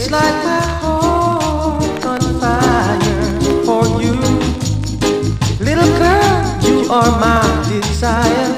It's like my heart on fire for you. Little girl, you are my desire.